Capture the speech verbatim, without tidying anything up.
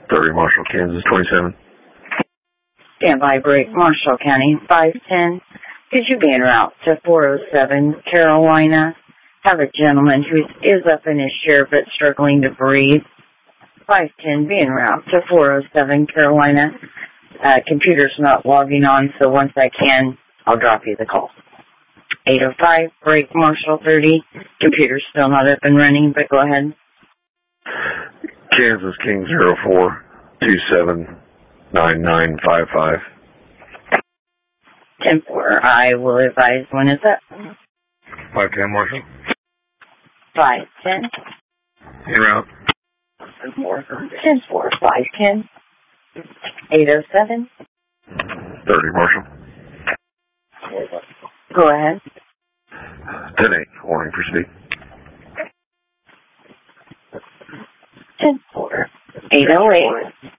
thirty, Marshall, Kansas, twenty-seven. Standby break, Marshall County, five ten. Could you be en route to four oh seven, Carolina? Have a gentleman who is up in his chair but struggling to breathe. five ten, be en route to four oh seven, Carolina. Uh, computer's not logging on, so once I can, I'll drop you the call. eight oh five, break, Marshall, thirty. Computer's still not up and running, but go ahead. Kansas, King, zero four, two seven, nine nine five five. ten four, I will advise when is up. five ten, Marshall. five ten. En route. ten four, five ten. eight oh seven. thirty, Marshall. Go ahead. ten eight, warning, proceed. ten four, eight oh eight.